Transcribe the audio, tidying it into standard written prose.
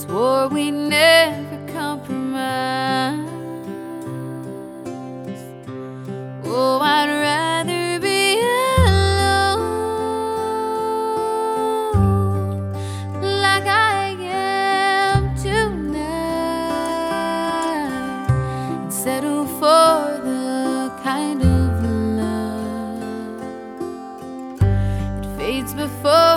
swore we'd never compromise. Oh, I'd rather be alone like I am tonight, and settle for the kind of love that fades before